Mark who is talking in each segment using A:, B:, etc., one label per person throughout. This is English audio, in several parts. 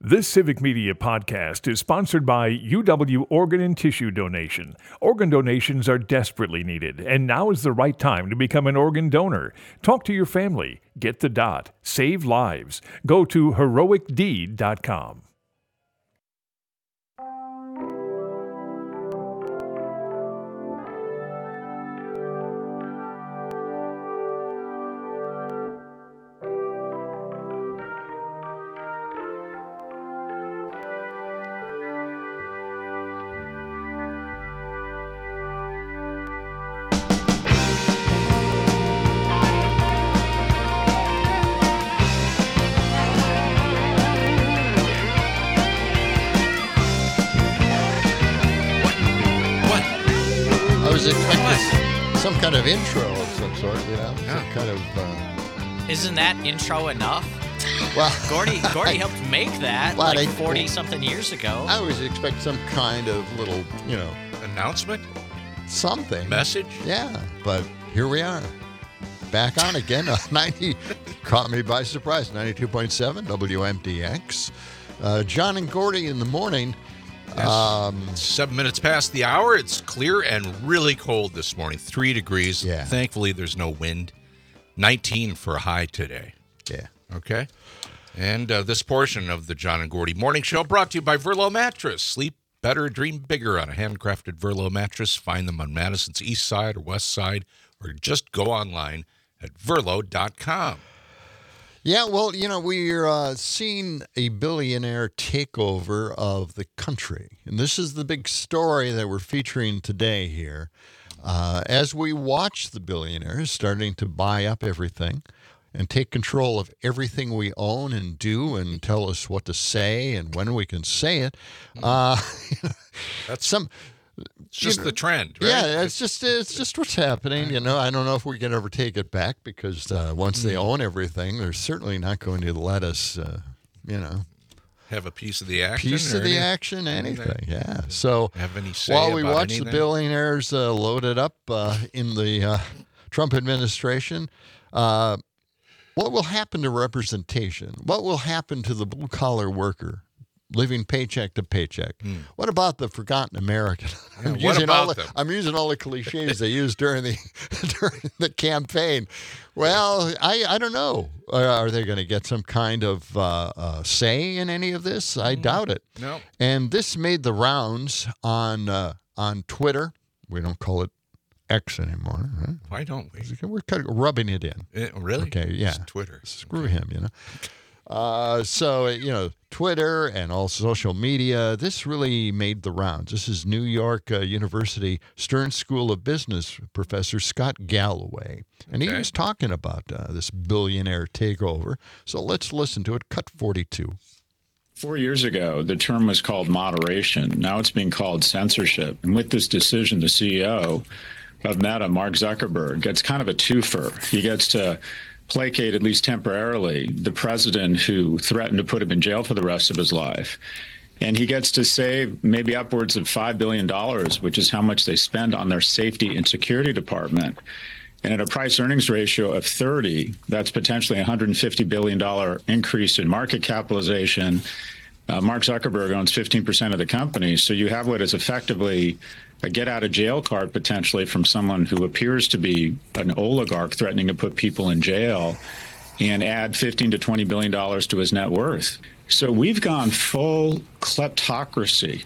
A: This Civic Media podcast is sponsored by UW Organ and Tissue Donation. Organ donations are desperately needed, and now is the right time to become an organ donor. Talk to your family. Get the dot. Save lives. Go to heroicdeed.com.
B: Some kind of intro of some sort, you know?
C: Yeah.
B: Some kind of...
D: Isn't that intro enough?
B: Well,
D: Gordy helped make that
B: Well,
D: like 40-something years ago.
B: I always expect some kind of little,
C: Announcement?
B: something.
C: Message?
B: Yeah, but here we are. Back on again. 90, caught me by surprise. 92.7 WMDX. John and Gordy in the morning.
C: Yes. 7 minutes past the hour. It's clear and really cold this morning. 3 degrees.
B: Yeah.
C: Thankfully, there's no wind. 19 for a high today.
B: Yeah.
C: Okay. And this portion of the John and Gordy Morning Show brought to you by Verlo Mattress. Sleep better, dream bigger on a handcrafted Verlo mattress. Find them on Madison's east side or west side, or just go online at verlo.com.
B: Yeah, well, we're seeing a billionaire takeover of the country. And this is the big story that we're featuring today here. As we watch the billionaires starting to buy up everything and take control of everything we own and do and tell us what to say and when we can say it.
C: That's just the trend, right?
B: Yeah, it's just what's happening. I don't know if we can ever take it back because once they own everything, they're certainly not going to let us,
C: have a piece of the action.
B: Anything. Yeah. So
C: have any say
B: while we
C: about
B: watch
C: anything?
B: the billionaires loaded up in the Trump administration, what will happen to representation? What will happen to the blue collar worker? Living paycheck to paycheck. What about the forgotten American?
C: Yeah,
B: I'm using all the cliches they used during the campaign. Well, I don't know. Are they going to get some kind of say in any of this? I doubt it.
C: No.
B: And this made the rounds on Twitter. We don't call it X anymore. Right?
C: Why don't we?
B: We're kind of rubbing it in.
C: Really?
B: Okay, yeah.
C: It's Twitter.
B: Screw him, So, Twitter and all social media, this really made the rounds. This is New York University Stern School of Business professor Scott Galloway. And he was talking about this billionaire takeover. So let's listen to it. Cut 42.
E: 4 years ago, the term was called moderation. Now it's being called censorship. And with this decision, the CEO of Meta, Mark Zuckerberg, gets kind of a twofer. He gets to placate, at least temporarily, the president who threatened to put him in jail for the rest of his life. And he gets to save maybe upwards of $5 billion, which is how much they spend on their safety and security department. And at a price-earnings ratio of 30, that's potentially a $150 billion increase in market capitalization. Mark Zuckerberg owns 15% of the company. So you have what is effectively a get-out-of-jail card potentially from someone who appears to be an oligarch threatening to put people in jail and add $15 to $20 billion to his net worth. So we've gone full kleptocracy.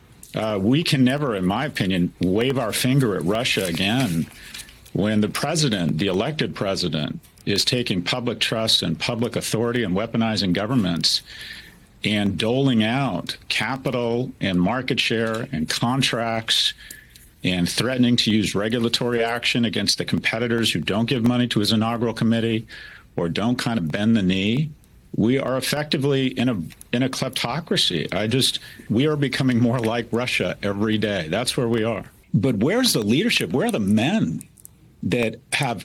E: We can never, in my opinion, wave our finger at Russia again when the president, the elected president, is taking public trust and public authority and weaponizing governments and doling out capital and market share and contracts and threatening to use regulatory action against the competitors who don't give money to his inaugural committee or don't kind of bend the knee. We are effectively in a kleptocracy. We are becoming more like Russia every day. That's where we are. But where's the leadership? Where are the men that have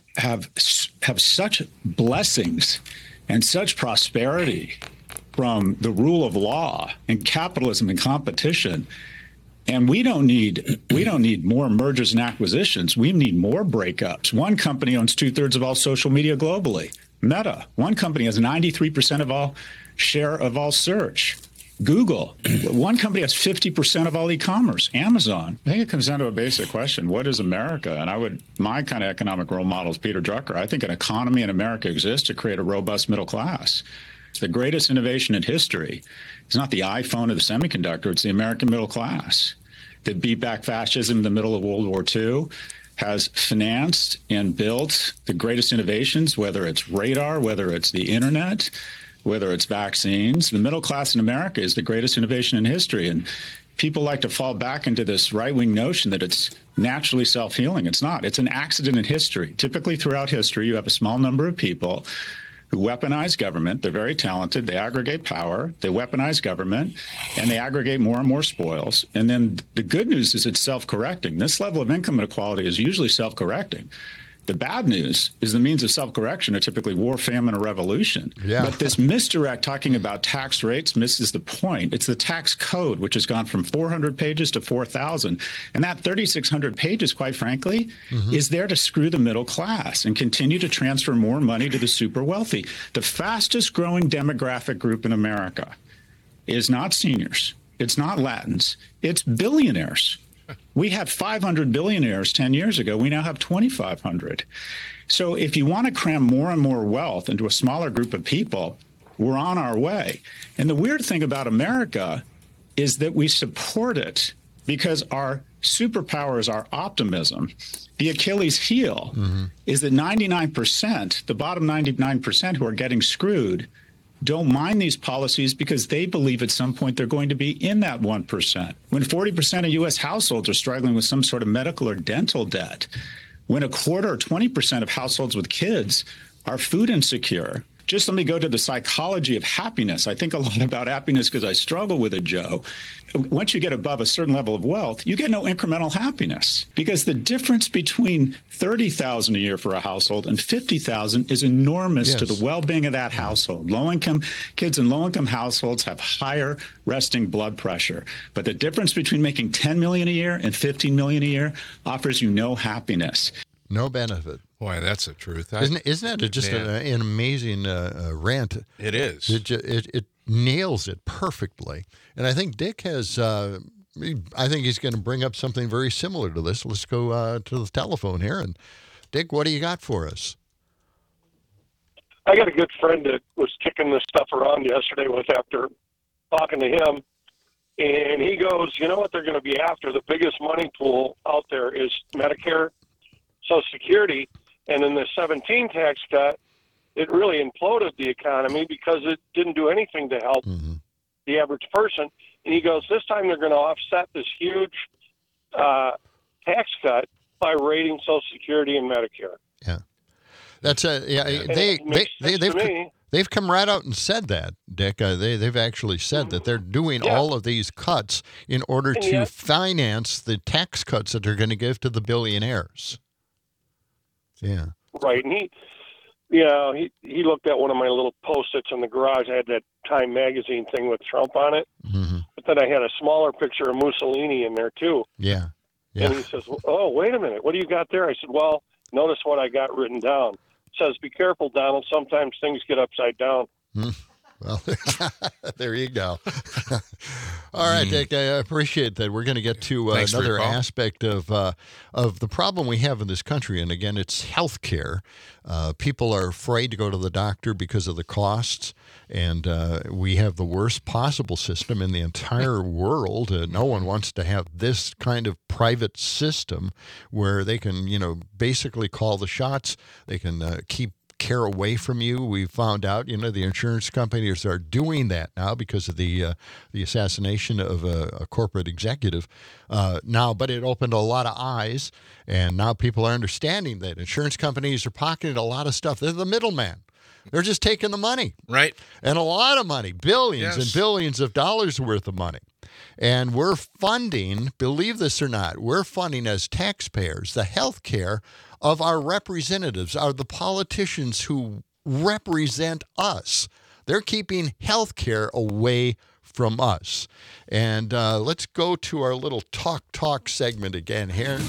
E: such blessings and such prosperity from the rule of law and capitalism and competition? And we don't need more mergers and acquisitions. We need more breakups. One company owns 2/3 of all social media globally. Meta. One company has 93% of all share of all search. Google. One company has 50% of all e-commerce, Amazon. I think it comes down to a basic question. What is America? And my kind of economic role model is Peter Drucker. I think an economy in America exists to create a robust middle class. It's the greatest innovation in history. It's not the iPhone or the semiconductor. It's the American middle class that beat back fascism in the middle of World War II, has financed and built the greatest innovations, whether it's radar, whether it's the internet, whether it's vaccines. The middle class in America is the greatest innovation in history. And people like to fall back into this right-wing notion that it's naturally self-healing. It's not. It's an accident in history. Typically throughout history, you have a small number of people who weaponize government. They're very talented. They aggregate power. They weaponize government, and they aggregate more and more spoils. And then the good news is it's self-correcting. This level of income inequality is usually self-correcting. The bad news is the means of self-correction are typically war, famine, or revolution.
B: Yeah.
E: But this misdirect talking about tax rates misses the point. It's the tax code, which has gone from 400 pages to 4,000. And that 3,600 pages, quite frankly, is there to screw the middle class and continue to transfer more money to the super wealthy. The fastest growing demographic group in America is not seniors. It's not Latins. It's billionaires. We had 500 billionaires 10 years ago. We now have 2,500. So if you want to cram more and more wealth into a smaller group of people, we're on our way. And the weird thing about America is that we support it because our superpower is our optimism. The Achilles heel is that 99%, the bottom 99% who are getting screwed, don't mind these policies because they believe at some point they're going to be in that 1%. When 40% of U.S. households are struggling with some sort of medical or dental debt, when a quarter or 20% of households with kids are food insecure. Just let me go to the psychology of happiness. I think a lot about happiness because I struggle with it, Joe. Once you get above a certain level of wealth, you get no incremental happiness because the difference between $30,000 a year for a household and $50,000 is enormous to the well-being of that household. Low-income kids in low-income households have higher resting blood pressure. But the difference between making $10 million a year and $15 million a year offers you no happiness.
B: No benefit.
C: Boy, that's the truth.
B: Isn't that just an amazing rant?
C: It is.
B: It nails it perfectly. And I think Dick has, I think he's going to bring up something very similar to this. Let's go to the telephone here. And Dick, what do you got for us?
F: I got a good friend that was kicking this stuff around yesterday after talking to him. And he goes, you know what they're going to be after? The biggest money pool out there is Medicare, Social Security, and in the 17 tax cut, it really imploded the economy because it didn't do anything to help the average person. And he goes, this time they're going to offset this huge tax cut by raiding Social Security and Medicare.
B: Yeah, that's they've come right out and said that, Dick. They've actually said that they're doing all of these cuts in order to finance the tax cuts that they're going to give to the billionaires. Yeah.
F: Right. And he looked at one of my little Post-its in the garage. I had that Time magazine thing with Trump on it. But then I had a smaller picture of Mussolini in there too.
B: Yeah.
F: And he says, oh, wait a minute. What do you got there? I said, well, notice what I got written down. It says, be careful, Donald. Sometimes things get upside down.
B: Well, there you go. All right, Dick, I appreciate that. We're going to get to another aspect of the problem we have in this country, and again, it's health care. People are afraid to go to the doctor because of the costs, and we have the worst possible system in the entire world. No one wants to have this kind of private system where they can, basically call the shots. They can keep care away from you. We found out, the insurance companies are doing that now because of the assassination of a corporate executive now, but it opened a lot of eyes, and now people are understanding that insurance companies are pocketing a lot of stuff. They're the middleman. They're just taking the money.
C: Right.
B: And a lot of money, billions and billions of dollars worth of money. And we're funding, believe this or not, we're funding as taxpayers the health care of our representatives, are the politicians who represent us. They're keeping health care away from us. And let's go to our little talk segment again here.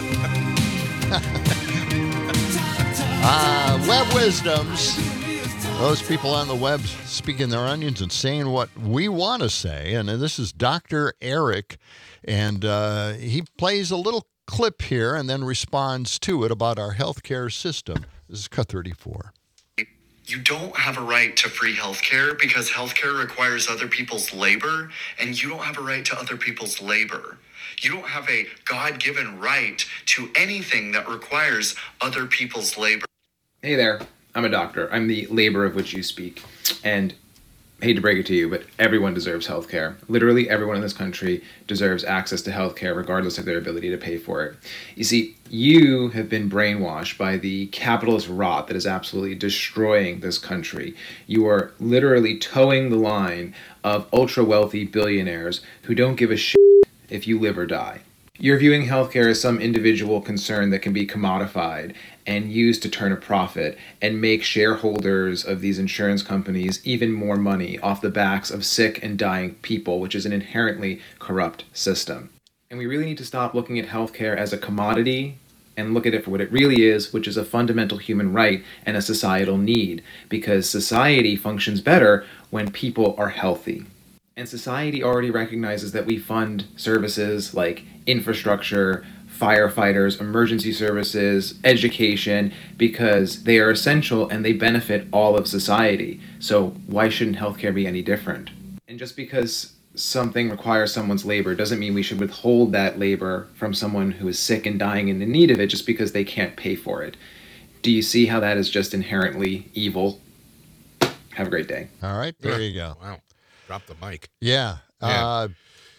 B: Web Wisdoms. Those people on the web speaking their onions and saying what we want to say. And this is Dr. Eric, and he plays a little clip here and then responds to it about our healthcare system. This is Cut 34.
G: You don't have a right to free healthcare because healthcare requires other people's labor, and you don't have a right to other people's labor. You don't have a God-given right to anything that requires other people's labor.
H: Hey there, I'm a doctor. I'm the labor of which you speak. And hate to break it to you, but everyone deserves healthcare. Literally everyone in this country deserves access to healthcare regardless of their ability to pay for it. You see, you have been brainwashed by the capitalist rot that is absolutely destroying this country. You are literally towing the line of ultra-wealthy billionaires who don't give a shit if you live or die. You're viewing healthcare as some individual concern that can be commodified and used to turn a profit and make shareholders of these insurance companies even more money off the backs of sick and dying people, which is an inherently corrupt system. And we really need to stop looking at healthcare as a commodity and look at it for what it really is, which is a fundamental human right and a societal need, because society functions better when people are healthy. And society already recognizes that we fund services like infrastructure, firefighters, emergency services, education, because they are essential and they benefit all of society. So why shouldn't healthcare be any different? And just because something requires someone's labor doesn't mean we should withhold that labor from someone who is sick and dying and in need of it just because they can't pay for it. Do you see how that is just inherently evil? Have a great day.
B: All right, there you go.
C: Wow. Drop the mic.
B: Yeah.
C: Yeah.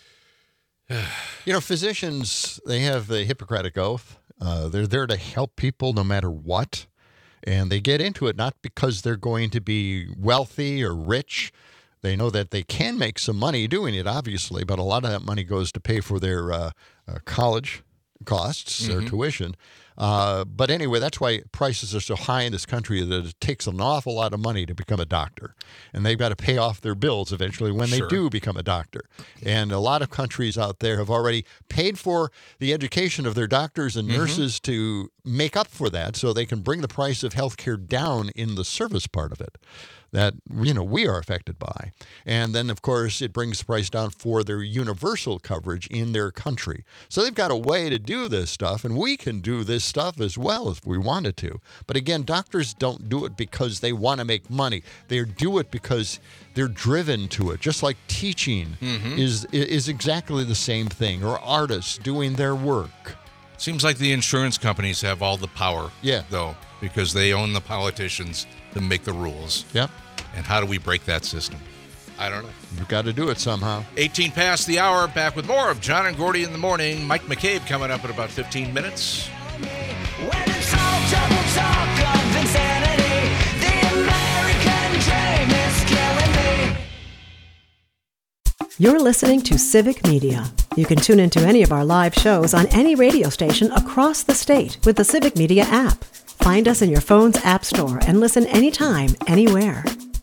B: Physicians, they have the Hippocratic Oath. They're there to help people no matter what. And they get into it not because they're going to be wealthy or rich. They know that they can make some money doing it, obviously, but a lot of that money goes to pay for their college costs, their tuition. But anyway, that's why prices are so high in this country that it takes an awful lot of money to become a doctor. And they've got to pay off their bills eventually when they do become a doctor. And a lot of countries out there have already paid for the education of their doctors and nurses to make up for that so they can bring the price of healthcare down in the service part of it that, we are affected by. And then, of course, it brings the price down for their universal coverage in their country. So they've got a way to do this stuff, and we can do this stuff as well if we wanted to. But again, doctors don't do it because they want to make money. They do it because they're driven to it, just like teaching is exactly the same thing, or artists doing their work.
C: Seems like the insurance companies have all the power, though, because they own the politicians to make the rules.
B: Yep.
C: And how do we break that system? I don't know.
B: You've got to do it somehow.
C: 18 past the hour. Back with more of John and Gordy in the morning. Mike McCabe coming up in about 15 minutes.
I: When it's all double talk of insanity, the American dream is killing me.
J: You're listening to Civic Media. You can tune into any of our live shows on any radio station across the state with the Civic Media app. Find us in your phone's app store and listen anytime, anywhere.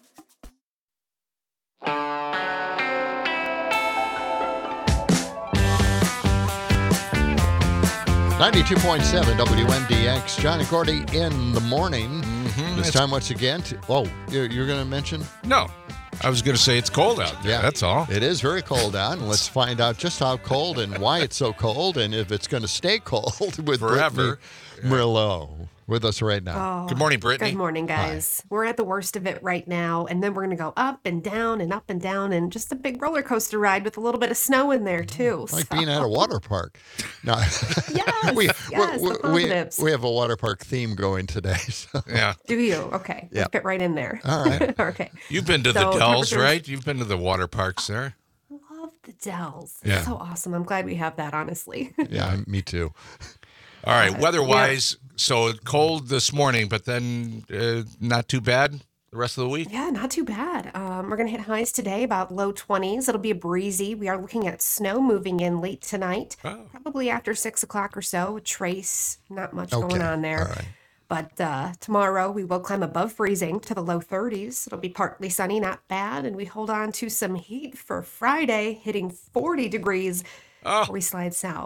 B: 92.7 WMDX. John and Gordy in the morning. This time once again. You're going to mention?
C: No. I was going to say it's cold out there.
B: Yeah,
C: that's all.
B: It is very cold out, and let's find out just how cold and why it's so cold, and if it's going to stay cold with
C: forever.
B: Brittany Merlot with us right now.
C: Good morning, Brittany.
K: Good morning, guys. Hi. We're at the worst of it right now, and then we're going to go up and down and up and down, and just a big roller coaster ride with a little bit of snow in there, too.
B: Like being at a water park. No.
K: Yes,
B: we have a water park theme going today. So.
C: Yeah.
K: Do you? Okay.
B: Yeah.
K: Fit right in there.
B: All right.
K: Okay.
C: You've been to the Dells, right? You've been to the water parks there.
K: Love the Dells.
C: Yeah.
K: It's so awesome. I'm glad we have that, honestly.
B: Yeah, me too.
C: All right, weather-wise, so cold this morning, but then not too bad the rest of the week?
K: Yeah, not too bad. We're going to hit highs today, about low 20s. It'll be a breezy. We are looking at snow moving in late tonight, probably after 6 o'clock or so. A trace, not much going on there.
B: All right.
K: But tomorrow we will climb above freezing to the low 30s. It'll be partly sunny, not bad, and we hold on to some heat for Friday, hitting 40 degrees before we slide south.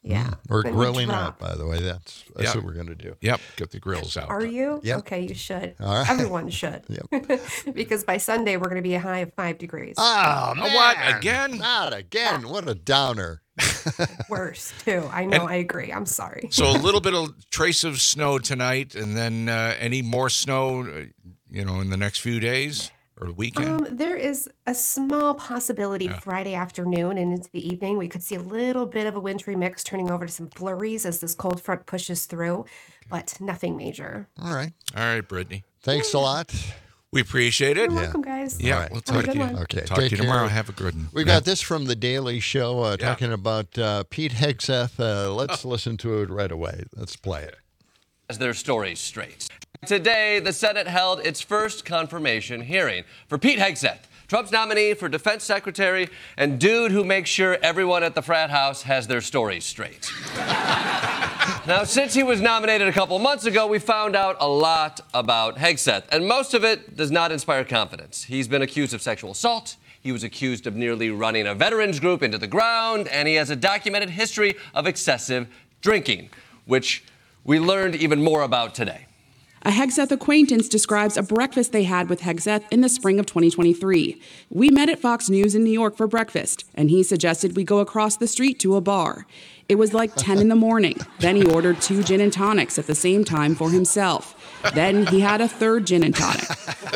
K: Yeah.
B: We're
K: Then we
B: grilling
K: drop.
B: that, by the way. That's
C: Yep.
B: what we're going to do.
C: Yep, get the grills out.
K: Are you?
B: Yep.
K: Okay, you should.
B: All right.
K: Everyone should.
B: Yep.
K: Because by Sunday, we're going to be a high of 5 degrees.
B: Oh, man.
C: What, again?
B: Not again. What a downer.
K: Worse, too. I know, I agree. I'm sorry.
C: So a little bit of trace of snow tonight, and then any more snow, in the next few days or weekend?
K: There is a small possibility Friday afternoon and into the evening. We could see a little bit of a wintry mix turning over to some flurries as this cold front pushes through, but nothing major.
B: All right.
C: All right, Brittany.
B: Thanks a lot.
C: We appreciate it.
K: You're welcome, guys.
C: Yeah,
B: All right.
C: we'll
K: Have a
C: talk to
K: good
C: you.
K: one.
B: Okay.
C: Talk to
B: take
C: you
B: care.
C: tomorrow. Have a good one.
B: We've got this from The Daily Show talking about Pete Hegseth. Let's listen to it right away. Let's play it.
L: As their stories straight. Today, the Senate held its first confirmation hearing for Pete Hegseth, Trump's nominee for defense secretary and dude who makes sure everyone at the frat house has their stories straight. Now, since he was nominated a couple months ago, we found out a lot about Hegseth, and most of it does not inspire confidence. He's been accused of sexual assault. He was accused of nearly running a veterans group into the ground, and he has a documented history of excessive drinking, which we learned even more about today.
M: A Hegseth acquaintance describes a breakfast they had with Hegseth in the spring of 2023. We met at Fox News in New York for breakfast, and he suggested we go across the street to a bar. It was like 10 in the morning. Then he ordered 2 gin and tonics at the same time for himself. Then he had a 3rd gin and tonic.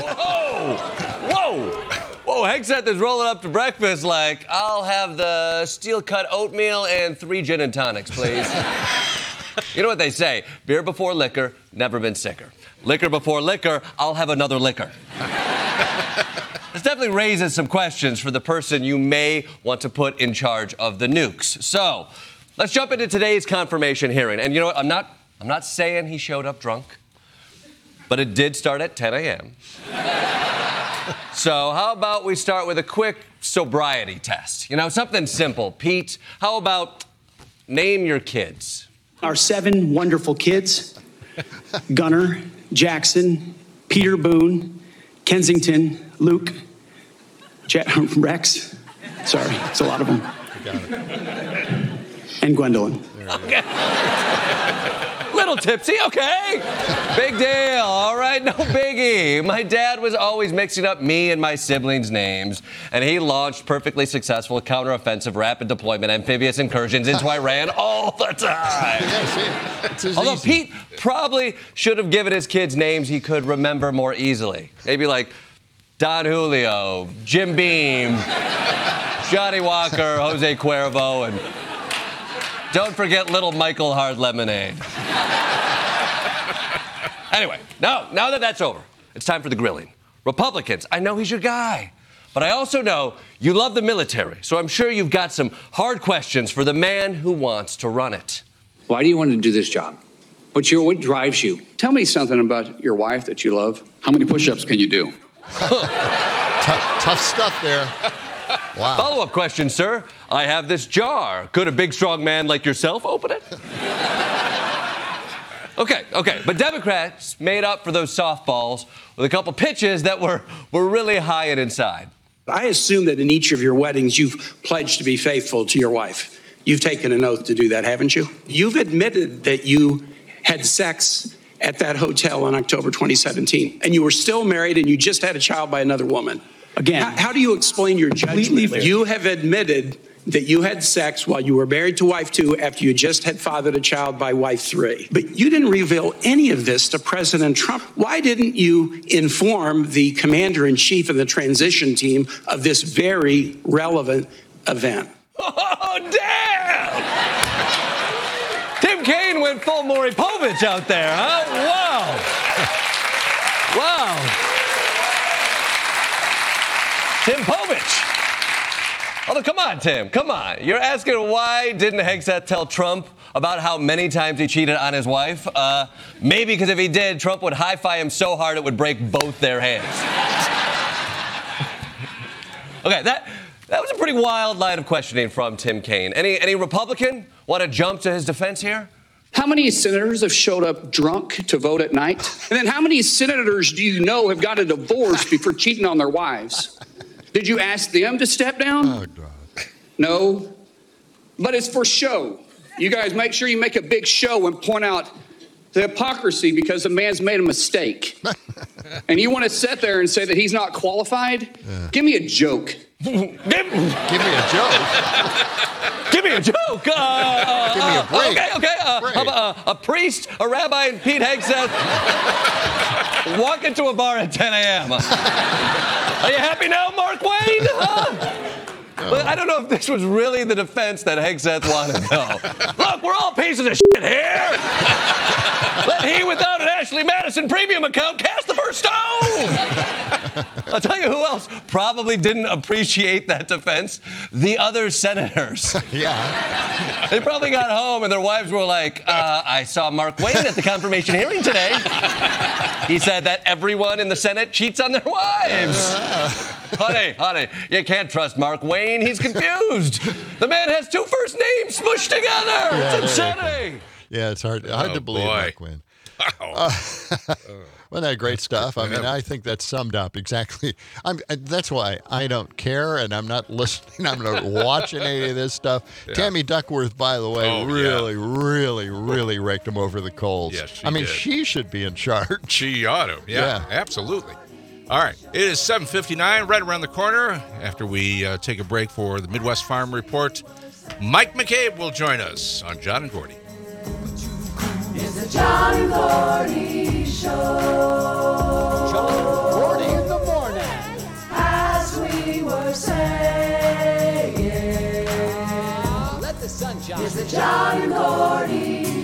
L: Whoa, Hegseth is rolling up to breakfast like, I'll have the steel-cut oatmeal and 3 gin and tonics, please. You know what they say, beer before liquor, never been sicker. Liquor before liquor, I'll have another liquor. This definitely raises some questions for the person you may want to put in charge of the nukes. So, let's jump into today's confirmation hearing. And you know what, I'm not saying he showed up drunk, but it did start at 10 a.m. So how about we start with a quick sobriety test? Something simple. Pete, how about name your kids?
N: Our 7 wonderful kids, Gunnar, Jackson, Peter Boone, Kensington, Luke, Rex. Sorry, it's a lot of them. And Gwendolyn.
L: Okay. Little tipsy, okay. Big deal. All right, no biggie. My dad was always mixing up me and my siblings' names, and he launched perfectly successful counteroffensive rapid deployment amphibious incursions into Iran all the time. Although Pete probably should have given his kids names he could remember more easily. Maybe like Don Julio, Jim Beam, Johnny Walker, Jose Cuervo, and don't forget little Michael Hard Lemonade. Anyway, now that that's over, it's time for the grilling. Republicans, I know he's your guy, but I also know you love the military, so I'm sure you've got some hard questions for the man who wants to run it.
O: Why do you want to do this job? What drives you? Tell me something about your wife that you love. How many push-ups can you do?
B: Tough stuff there. Wow.
L: Follow-up question, sir. I have this jar. Could a big, strong man like yourself open it? Okay. But Democrats made up for those softballs with a couple pitches that were really high and inside.
N: I assume that in each of your weddings, you've pledged to be faithful to your wife. You've taken an oath to do that, haven't you? You've admitted that you had sex at that hotel in October 2017, and you were still married and you just had a child by another woman. Again, how do you explain your judgment? You have admitted that you had sex while you were married to wife 2 after you just had fathered a child by wife 3. But you didn't reveal any of this to President Trump. Why didn't you inform the commander-in-chief of the transition team of this very relevant event?
L: Oh, damn! Tim Kaine went full Maury Povich out there, huh? Wow. Tim Povich. Although, come on, Tim, come on. You're asking why didn't Hegseth tell Trump about how many times he cheated on his wife? Maybe because if he did, Trump would high-five him so hard it would break both their hands. Okay, that was a pretty wild line of questioning from Tim Kaine. Any Republican want to jump to his defense here?
O: How many senators have showed up drunk to vote at night? And then how many senators do you know have got a divorce before cheating on their wives? Did you ask them to step down?
B: Oh, God.
O: No. But it's for show. You guys make sure you make a big show and point out the hypocrisy because the man's made a mistake. And you want to sit there and say that he's not qualified? Give me a joke.
B: Give me a joke.
L: Give me a joke.
B: Give me a break.
L: Okay. How about a priest, a rabbi, and Pete Hegseth walk into a bar at 10 a.m. Are you happy now, Mark Wayne? But I don't know if this was really the defense that Hegseth wanted, though. Look, we're all pieces of shit here. Let he without an Ashley Madison premium account cast the first stone. I'll tell you who else probably didn't appreciate that defense. The other senators.
B: Yeah.
L: They probably got home and their wives were like, I saw Mark Wayne at the confirmation hearing today. He said that everyone in the Senate cheats on their wives. Honey, you can't trust Mark Wayne. He's confused. The man has two first names smushed together. It's insanity.
B: Yeah, it's hard to believe Mark Wayne. Wasn't that great stuff? I mean, I think that summed up exactly. That's why I don't care, and I'm not listening. I'm not watching any of this stuff. Yeah. Tammy Duckworth, by the way, really raked him over the coals.
C: Yes, she did.
B: She should be in charge.
C: She ought to. Yeah, absolutely. All right, it is 7:59, right around the corner. After we take a break for the Midwest Farm Report, Mike McCabe will join us on John and Gordy.
I: It's the John and Gordy Show.
P: John and Gordy in the morning.
I: As we were saying,
P: let the sun shine.
I: It's the John and Gordy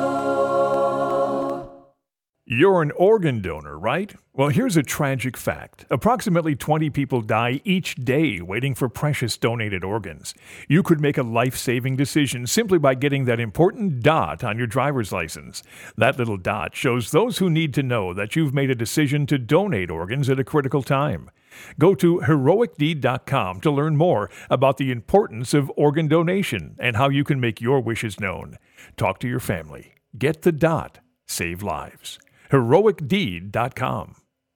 I: Show.
A: You're an organ donor, right? Well, here's a tragic fact. Approximately 20 people die each day waiting for precious donated organs. You could make a life-saving decision simply by getting that important dot on your driver's license. That little dot shows those who need to know that you've made a decision to donate organs at a critical time. Go to heroicdeed.com to learn more about the importance of organ donation and how you can make your wishes known. Talk to your family. Get the dot. Save lives. heroicdeed.com.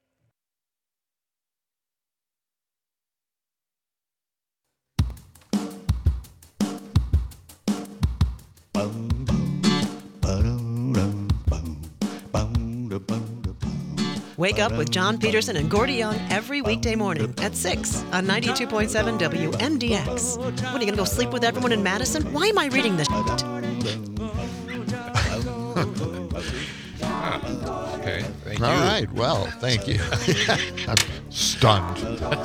J: Wake up with John Peterson and Gordy Young every weekday morning at 6 on 92.7 WMDX. What, are you going to go sleep with everyone in Madison? Why am I reading this shit?
C: Okay, thank you.
B: All right, well, thank you. I'm stunned.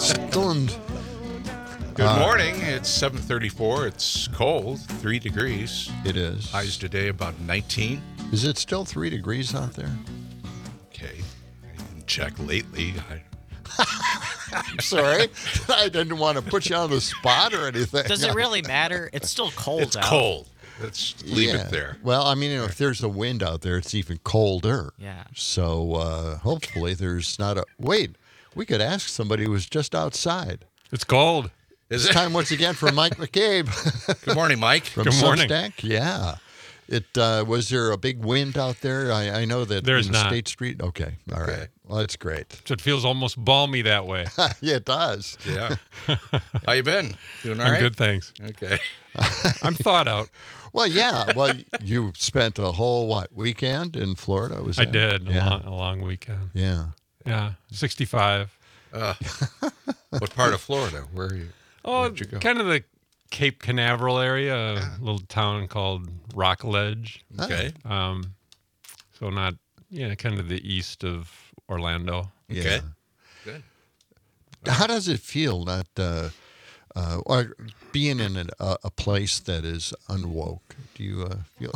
C: Good morning. It's 7:34. It's cold, 3 degrees.
B: It is.
C: Highs today about 19.
B: Is it still 3 degrees out there?
C: Okay. I didn't check lately.
B: I'm sorry. I didn't want to put you on the spot or anything.
D: Does it really matter? It's still cold
C: It's
D: out.
C: cold. Let's leave it there.
B: Well, I mean, if there's a wind out there, it's even colder.
D: Yeah.
B: So hopefully there's not a... Wait, we could ask somebody who was just outside.
Q: It's cold.
B: It's time once again for Mike McCabe.
C: Good morning, Mike.
B: From
Q: Good morning.
B: Substack. Yeah. Was there a big wind out there? I know that
Q: There's
B: in
Q: not.
B: State Street. Okay. All right. Well, that's great.
Q: So it feels almost balmy that way.
B: Yeah, it does.
C: Yeah. How you been? Doing all
Q: I'm
C: right?
Q: good, thanks.
C: Okay.
Q: I'm thawed out.
B: Well, yeah. Well, you spent a whole, weekend in Florida?
Q: I did. A long weekend.
B: Yeah.
Q: Yeah. 65.
C: What part of Florida? Where are you?
Q: Where'd you go? Kind of the Cape Canaveral area, a little town called Rockledge.
C: Okay.
Q: So not, kind of the east of Orlando.
C: Okay. Good.
B: How does it feel not or being in a place that is unwoke? Do you feel?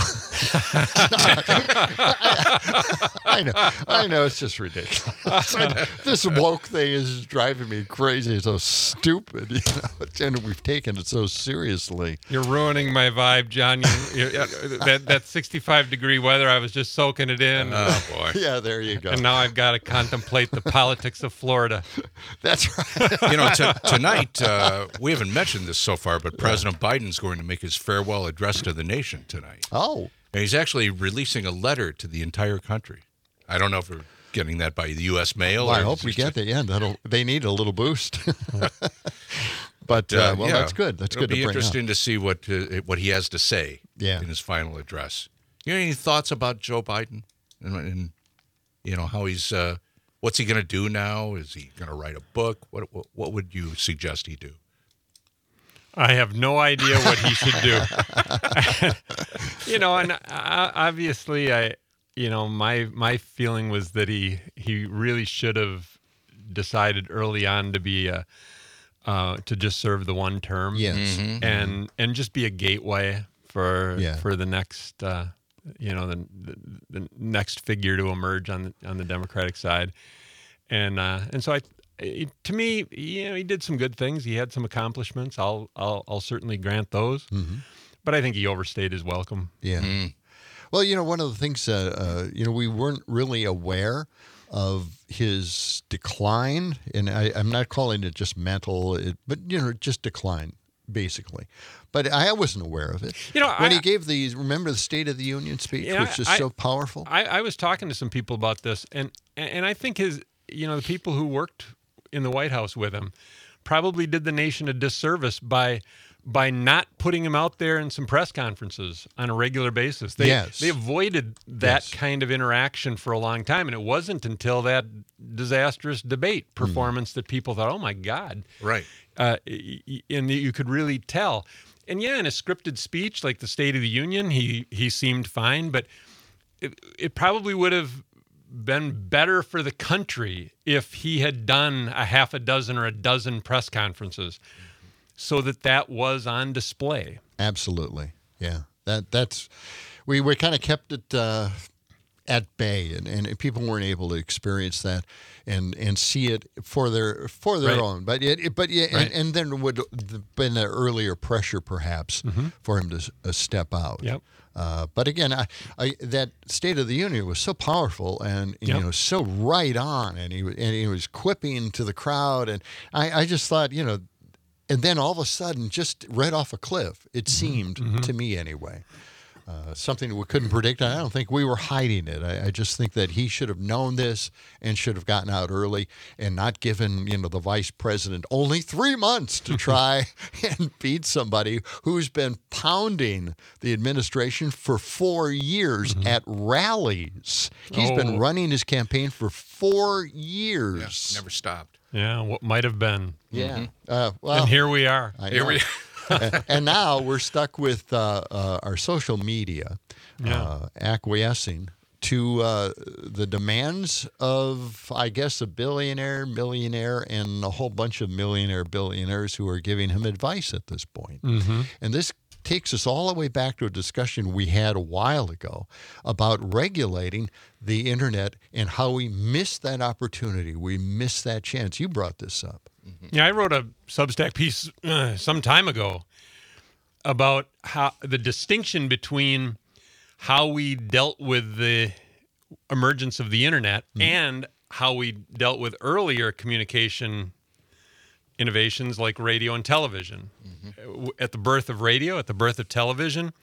B: I know, it's just ridiculous. This woke thing is driving me crazy. It's so stupid, and we've taken it so seriously.
Q: You're ruining my vibe, John. That 65-degree weather, I was just soaking it in.
C: Oh, boy.
B: Yeah, there you go.
Q: And now I've got to contemplate the politics of Florida.
B: That's right.
C: Tonight, we haven't mentioned this so far, but President Biden's going to make his farewell address to the nation tonight.
B: Oh.
C: And he's actually releasing a letter to the entire country. I don't know if we're getting that by the U.S. mail.
B: Well, I hope we get that. Yeah, they need a little boost. But, that's good. That's good to bring
C: It'll be interesting
B: up.
C: to see what he has to say in his final address. You know, any thoughts about Joe Biden and you know how he's what's he going to do now? Is he going to write a book? What would you suggest he do?
Q: I have no idea what he should do. You know, and obviously, my feeling was that he really should have decided early on to be to just serve the one term, and just be a gateway for the next the next figure to emerge on the Democratic side, and so to me, he did some good things. He had some accomplishments. I'll certainly grant those, but I think he overstayed his welcome.
B: Yeah. Well, one of the things we weren't really aware of his decline, and I'm not calling it just mental, but just decline basically. But I wasn't aware of it. When he gave remember the State of the Union speech, which is so powerful.
Q: I was talking to some people about this, and I think the people who worked in the White House with him probably did the nation a disservice by not putting him out there in some press conferences on a regular basis. They avoided that kind of interaction for a long time, and it wasn't until that disastrous debate performance that people thought, oh my God.
C: Right.
Q: And you could really tell. And in a scripted speech like the State of the Union, he seemed fine, but it probably would have been better for the country if he had done a half a dozen or a dozen press conferences so that was on display.
B: Absolutely. Yeah. That's we kind of kept it at bay, and people weren't able to experience that and see it for their own. But and then would have been an earlier pressure perhaps for him to step out.
Q: Yep.
B: But again, that State of the Union was so powerful and so right on, and he was quipping to the crowd, and I just thought, and then all of a sudden, just right off a cliff, it seemed to me anyway. Something we couldn't predict. I don't think we were hiding it. I just think that he should have known this and should have gotten out early and not given, the vice president only 3 months to try and beat somebody who's been pounding the administration for 4 years at rallies. He's been running his campaign for 4 years.
C: Yeah, never stopped.
Q: Yeah, what might have been.
B: Yeah.
Q: And here we are.
B: Here we are. And now we're stuck with our social media acquiescing to the demands of, I guess, a billionaire, millionaire, and a whole bunch of billionaires who are giving him advice at this point. And this takes us all the way back to a discussion we had a while ago about regulating the internet and how we missed that opportunity. We missed that chance. You brought this up.
Q: Yeah, I wrote a Substack piece some time ago about how the distinction between how we dealt with the emergence of the internet and how we dealt with earlier communication innovations like radio and television. At the birth of radio, at the birth of television,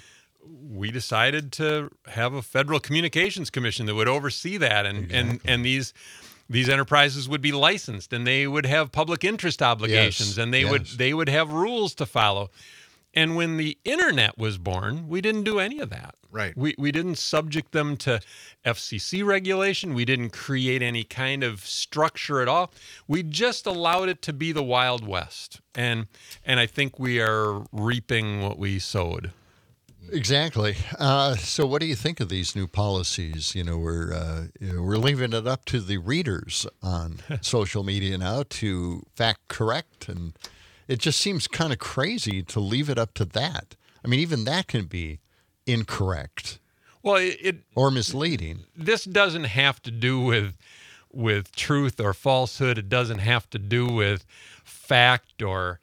Q: we decided to have a Federal Communications Commission that would oversee that, and these enterprises would be licensed, and they would have public interest obligations, and they would have rules to follow. And when the internet was born, we didn't do any of that.
C: Right.
Q: We didn't subject them to FCC regulation. We didn't create any kind of structure at all. We just allowed it to be the Wild West. And I think we are reaping what we sowed.
B: Exactly. So, what do you think of these new policies? We're leaving it up to the readers on social media now to fact correct, and it just seems kind of crazy to leave it up to that. I mean, even that can be incorrect.
Q: Well,
B: or misleading.
Q: This doesn't have to do with truth or falsehood. It doesn't have to do with fact or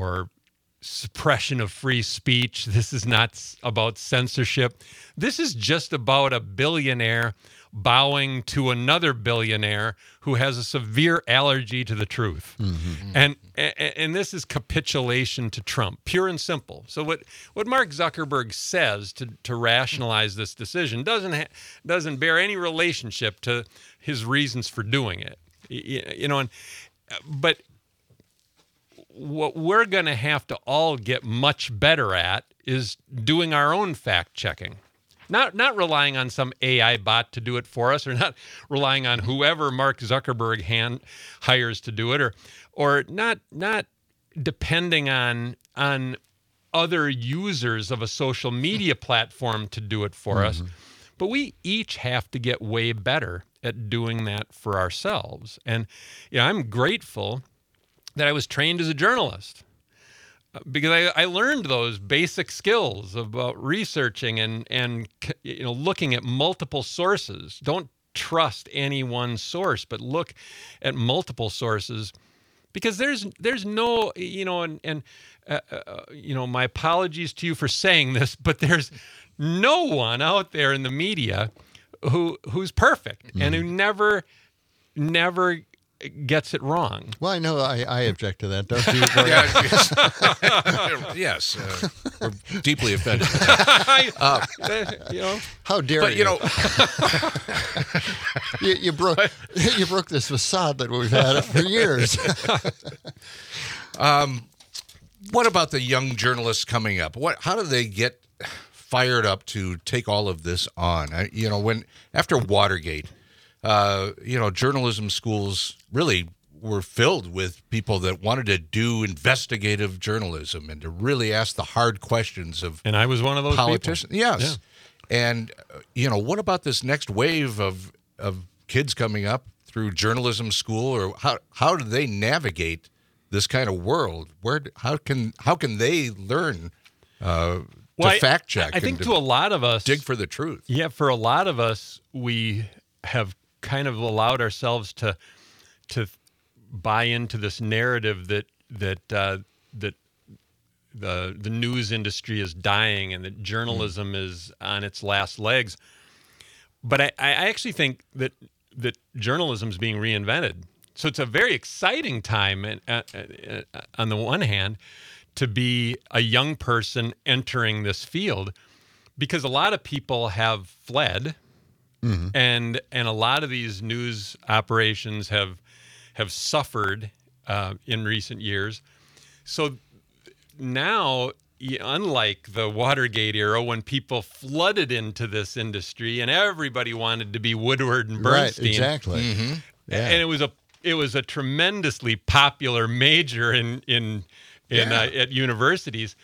Q: suppression of free speech. This is not about censorship. This is just about a billionaire bowing to another billionaire who has a severe allergy to the truth. And this is capitulation to Trump, pure and simple. So what Mark Zuckerberg says to rationalize this decision doesn't bear any relationship to his reasons for doing it. But what we're going to have to all get much better at is doing our own fact checking. Not relying on some AI bot to do it for us, or not relying on whoever Mark Zuckerberg hires to do it, or not depending on other users of a social media platform to do it for us. But we each have to get way better at doing that for ourselves. And I'm grateful that I was trained as a journalist, because I learned those basic skills about researching and looking at multiple sources. Don't trust any one source, but look at multiple sources, because there's no, my apologies to you for saying this, but there's no one out there in the media who's perfect and who never gets it wrong.
B: Well, I know I object to that, don't you?
C: Yes, we're deeply offended.
B: How dare
C: but,
B: you? You broke this facade that we've had for years.
C: What about the young journalists coming up? How do they get fired up to take all of this on? When after Watergate, journalism schools really were filled with people that wanted to do investigative journalism and to really ask the hard questions of
Q: and I was one of those
C: politicians.
Q: people.
C: Yes. Yeah. And, what about this next wave of kids coming up through journalism school, or how do they navigate this kind of world? How can they learn to fact check?
Q: I think to a lot of us,
C: dig for the truth.
Q: Yeah, for a lot of us, we have kind of allowed ourselves to buy into this narrative that the news industry is dying and that journalism is on its last legs. But I actually think that journalism is being reinvented. So it's a very exciting time, on the one hand, to be a young person entering this field, because a lot of people have fled, and a lot of these news operations have suffered in recent years. So now, unlike the Watergate era, when people flooded into this industry and everybody wanted to be Woodward and Bernstein,
B: right? Exactly.
Q: Yeah. And it was a tremendously popular major at universities.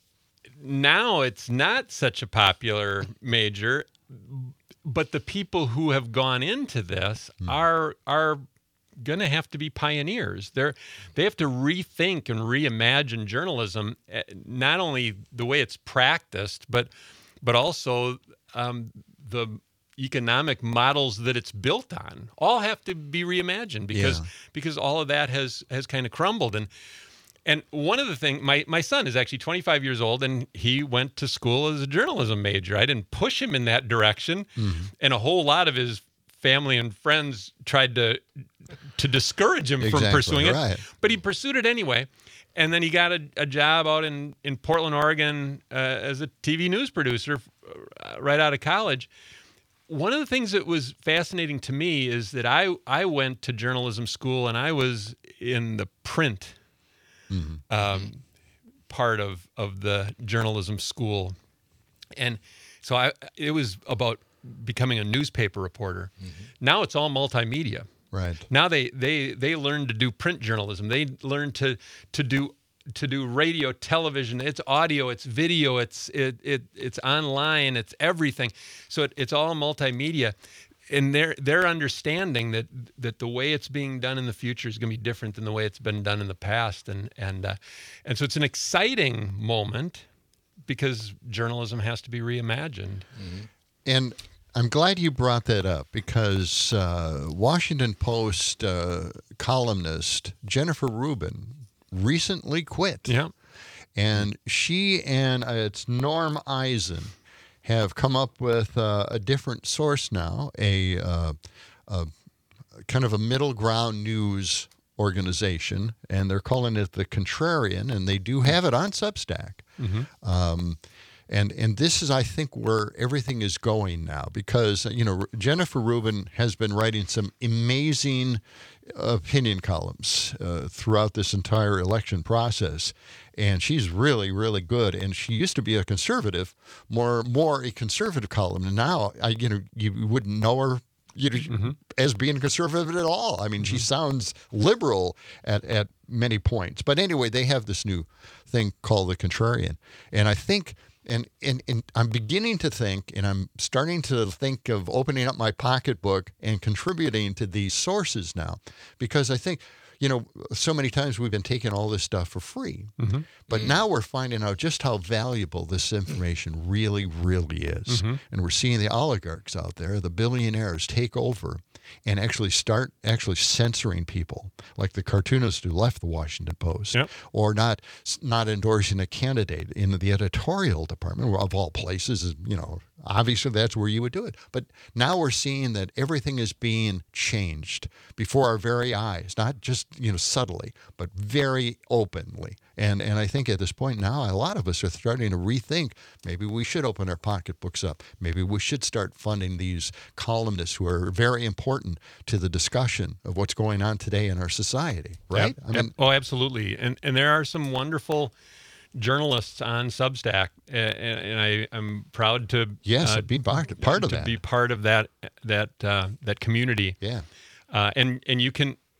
Q: Now it's not such a popular major, but the people who have gone into this are going to have to be pioneers. They have to rethink and reimagine journalism, not only the way it's practiced, but also the economic models that it's built on. All have to be reimagined because all of that has kind of crumbled. And one of the things, my son is actually 25 years old, and he went to school as a journalism major. I didn't push him in that direction, and a whole lot of his family and friends tried to discourage him from pursuing it. But he pursued it anyway. And then he got a job out in Portland, Oregon, as a TV news producer right out of college. One of the things that was fascinating to me is that I went to journalism school, and I was in the print part of the journalism school. And so it was about becoming a newspaper reporter. Now it's all multimedia.
B: Right.
Q: Now they learn to do print journalism. They learn to do radio, television. It's audio, it's video, it's online, it's everything. So it's all multimedia. And they're understanding that the way it's being done in the future is going to be different than the way it's been done in the past, and so it's an exciting moment because journalism has to be reimagined.
B: And I'm glad you brought that up, because Washington Post columnist Jennifer Rubin recently quit.
Q: Yeah,
B: and she and it's Norm Eisen have come up with a different source now, a kind of a middle ground news organization, and they're calling it the Contrarian, and they do have it on Substack. And this is, I think, where everything is going now, because, Jennifer Rubin has been writing some amazing opinion columns throughout this entire election process. And she's really, really good. And she used to be a conservative, more a conservative column. And now, you wouldn't know her as being conservative at all. I mean, she sounds liberal at many points. But anyway, they have this new thing called The Contrarian. And I think, and I'm beginning to think, and I'm starting to think of opening up my pocketbook and contributing to these sources now, because I think, so many times we've been taking all this stuff for free, but now we're finding out just how valuable this information really, really is. And we're seeing the oligarchs out there, the billionaires, take over and actually start censoring people, like the cartoonist who left the Washington Post, or not endorsing a candidate in the editorial department, of all places. Obviously that's where you would do it. But now we're seeing that everything is being changed before our very eyes, not just, subtly, but very openly. And I think at this point now, a lot of us are starting to rethink, maybe we should open our pocketbooks up. Maybe we should start funding these columnists who are very important to the discussion of what's going on today in our society, right?
Q: Absolutely. And there are some wonderful journalists on Substack, and I'm proud to
B: be part of that.
Q: Be part of that community.
B: Yeah,
Q: and you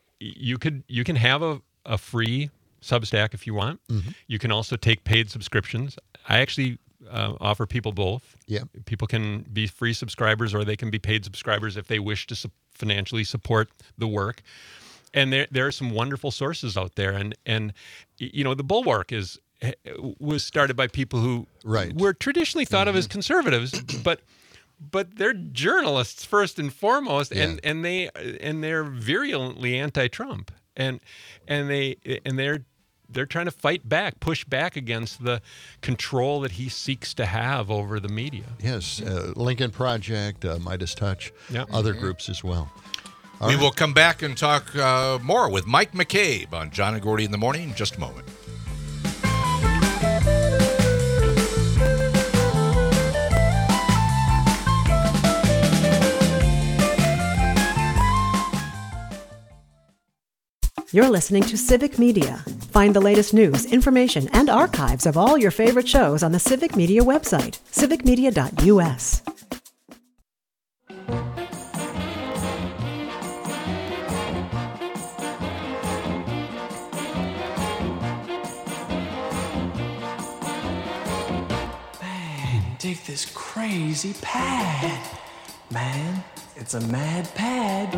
Q: can have a free Substack if you want. You can also take paid subscriptions. I actually offer people both.
B: Yeah,
Q: people can be free subscribers, or they can be paid subscribers if they wish to financially support the work. And there are some wonderful sources out there, and the Bulwark was started by people who were traditionally thought of as conservatives, but they're journalists first and foremost, and they're virulently anti-Trump, and they're trying to fight back, push back against the control that he seeks to have over the media.
B: Yes, Lincoln Project, Midas Touch, other groups as well.
C: We will come back and talk more with Mike McCabe on John and Gordy in the Morning in just a moment.
J: You're listening to Civic Media. Find the latest news, information, and archives of all your favorite shows on the Civic Media website, civicmedia.us.
I: Man, dig this crazy pad. Man, it's a mad pad.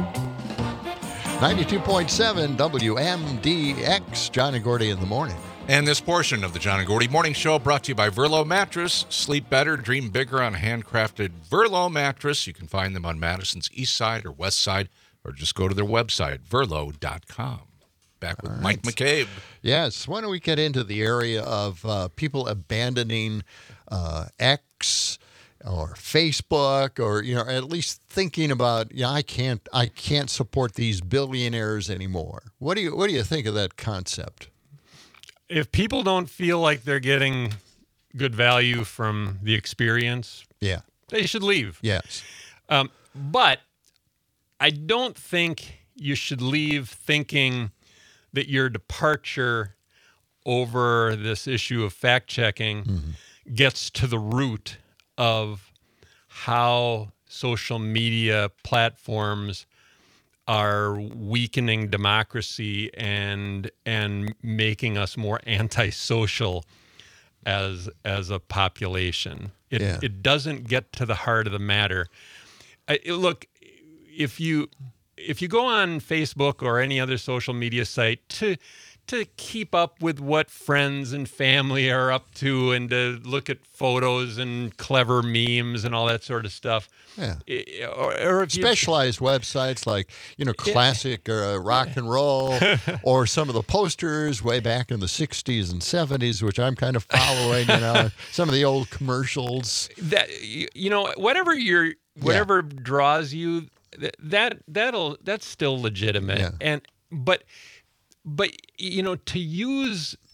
B: 92.7 WMDX, John and Gordy in the Morning.
C: And this portion of the John and Gordy Morning Show brought to you by Verlo Mattress. Sleep better, dream bigger on a handcrafted Verlo mattress. You can find them on Madison's east side or west side, or just go to their website, verlo.com. Back with Mike McCabe.
B: Yes, why don't we get into the area of people abandoning X or Facebook, or at least thinking about, I can't support these billionaires anymore. What do you think of that concept?
Q: If people don't feel like they're getting good value from the experience, they should leave.
B: Yes,
Q: but I don't think you should leave thinking that your departure over this issue of fact checking gets to the root of how social media platforms are weakening democracy and making us more antisocial as a population. It doesn't get to the heart of the matter. Look, if you go on Facebook or any other social media site to keep up with what friends and family are up to, and to look at photos and clever memes and all that sort of stuff.
B: Yeah.
Q: Or if
B: specialized websites like, classic rock and roll, or some of the posters way back in the 60s and 70s, which I'm kind of following, some of the old commercials.
Q: That, whatever draws you, that's still legitimate.
B: Yeah.
Q: But to use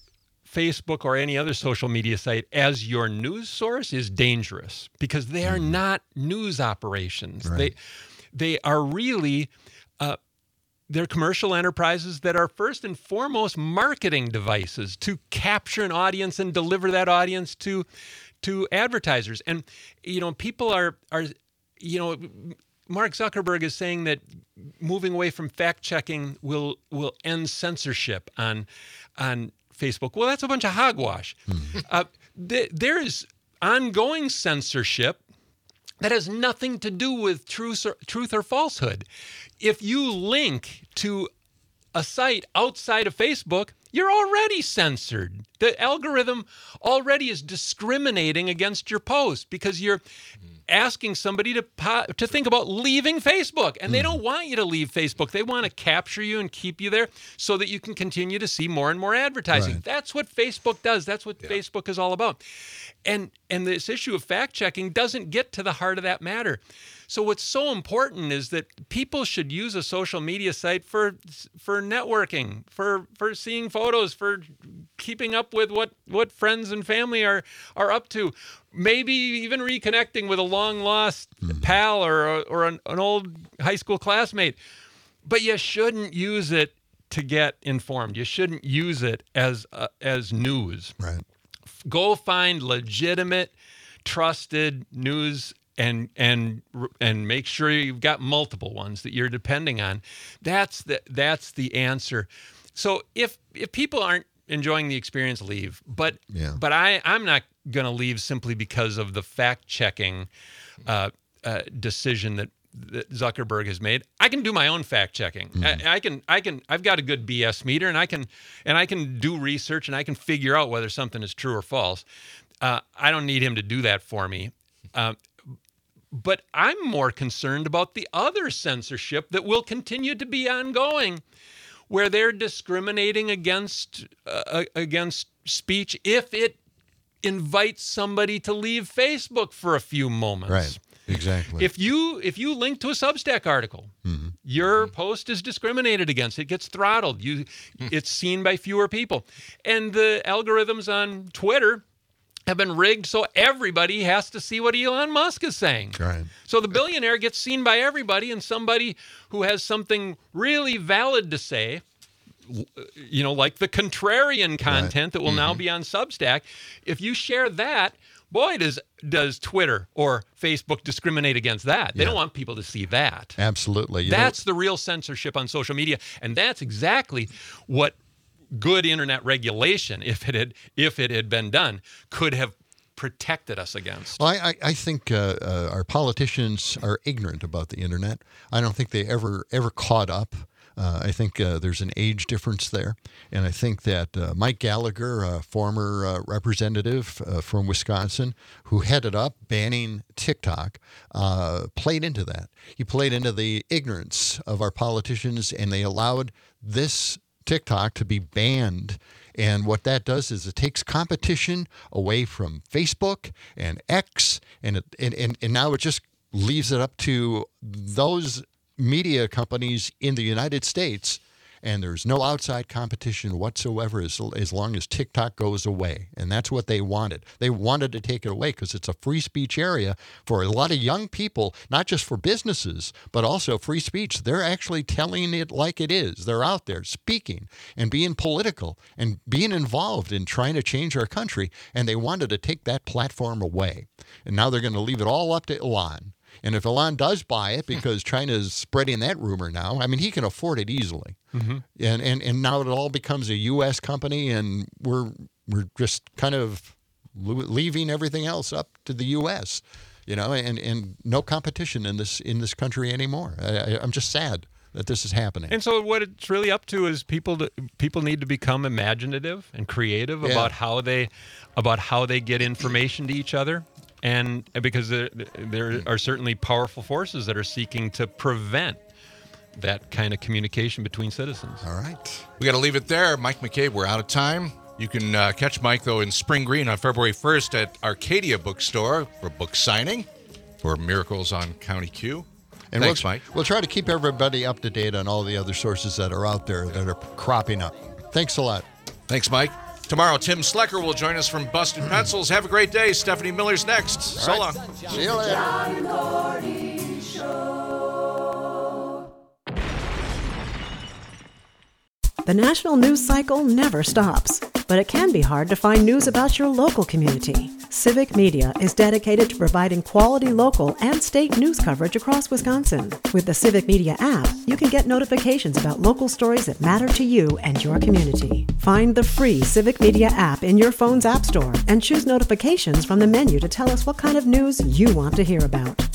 Q: Facebook or any other social media site as your news source is dangerous, because they are not news operations.
B: Right.
Q: They are really they're commercial enterprises that are first and foremost marketing devices to capture an audience and deliver that audience to advertisers. And people are Mark Zuckerberg is saying that moving away from fact checking will end censorship on Facebook. Well, that's a bunch of hogwash. There is ongoing censorship that has nothing to do with truth or falsehood. If you link to a site outside of Facebook, you're already censored. The algorithm already is discriminating against your post because you're asking somebody to think about leaving Facebook. And they don't want you to leave Facebook. They want to capture you and keep you there so that you can continue to see more and more advertising.
B: Right.
Q: That's what Facebook does. That's what Facebook is all about. And this issue of fact-checking doesn't get to the heart of that matter. So what's so important is that people should use a social media site for networking, for seeing photos, for keeping up with what friends and family are up to, maybe even reconnecting with a long-lost pal or an old high school classmate. But you shouldn't use it to get informed. You shouldn't use it as news.
B: Right.
Q: Go find legitimate, trusted news and make sure you've got multiple ones that you're depending on. That's the answer. So if people aren't enjoying the experience, leave. But I'm not going to leave simply because of the fact-checking decision that Zuckerberg has made. I can do my own fact-checking. I've got a good BS meter, and I can do research, and I can figure out whether something is true or false. I don't need him to do that for me. But I'm more concerned about the other censorship that will continue to be ongoing, where they're discriminating against speech if it invites somebody to leave Facebook for a few moments.
B: Right. Exactly.
Q: If you link to a Substack article, your post is discriminated against. It gets throttled. It's seen by fewer people. And the algorithms on Twitter have been rigged so everybody has to see what Elon Musk is saying.
B: Right.
Q: So the billionaire gets seen by everybody, and somebody who has something really valid to say, like the contrarian content that will now be on Substack, if you share that, boy, does Twitter or Facebook discriminate against that. They don't want people to see that.
B: Absolutely.
Q: That's the real censorship on social media, and that's exactly what good internet regulation, if it had been done, could have protected us against.
B: Well, I think our politicians are ignorant about the internet. I don't think they ever caught up. I think there's an age difference there. And I think that Mike Gallagher, a former representative from Wisconsin, who headed up banning TikTok, played into that. He played into the ignorance of our politicians, and they allowed this TikTok to be banned. And what that does is it takes competition away from Facebook and X, and now it just leaves it up to those media companies in the United States, and there's no outside competition whatsoever as long as TikTok goes away. And that's what they wanted. They wanted to take it away because it's a free speech area for a lot of young people, not just for businesses, but also free speech. They're actually telling it like it is. They're out there speaking and being political and being involved in trying to change our country, and they wanted to take that platform away. And now they're going to leave it all up to Elon. And if Elon does buy it, because China's spreading that rumor now, I mean, he can afford it easily. And now it all becomes a U.S. company, and we're just kind of leaving everything else up to the U.S., and no competition in this country anymore. I'm just sad that this is happening.
Q: And so what it's really up to is people need to become imaginative and creative about how they get information to each other. And because there are certainly powerful forces that are seeking to prevent that kind of communication between citizens.
B: All right.
C: We got to leave it there. Mike McCabe, we're out of time. You can catch Mike, though, in Spring Green on February 1st at Arcadia Bookstore for book signing for Miracles on County Q.
B: And
C: Thanks, Mike.
B: We'll try to keep everybody up to date on all the other sources that are out there that are cropping up. Thanks a lot.
C: Thanks, Mike. Tomorrow, Tim Slecker will join us from Busted Pencils. Have a great day. Stephanie Miller's next. So long.
B: See you later.
I: John Gordy Show.
J: The national news cycle never stops, but it can be hard to find news about your local community. Civic Media is dedicated to providing quality local and state news coverage across Wisconsin. With the Civic Media app, you can get notifications about local stories that matter to you and your community. Find the free Civic Media app in your phone's app store and choose notifications from the menu to tell us what kind of news you want to hear about.